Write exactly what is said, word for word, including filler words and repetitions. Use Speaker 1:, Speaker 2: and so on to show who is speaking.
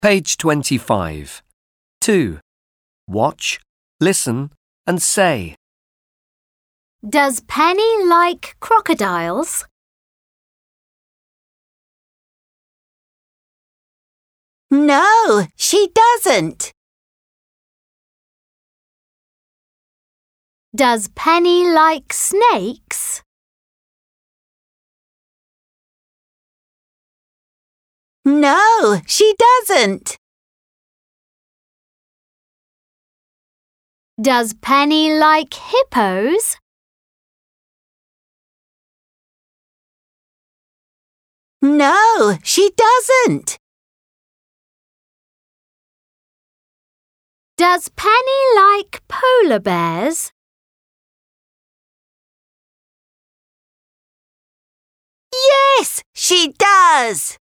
Speaker 1: Page twenty-five. two. Watch, listen and say.
Speaker 2: Does Penny like crocodiles?
Speaker 3: No, she doesn't.
Speaker 2: Does Penny like snakes?
Speaker 3: No, she doesn't.
Speaker 2: Does Penny like hippos?
Speaker 3: No, she doesn't.
Speaker 2: Does Penny like polar bears?
Speaker 3: Yes, she does.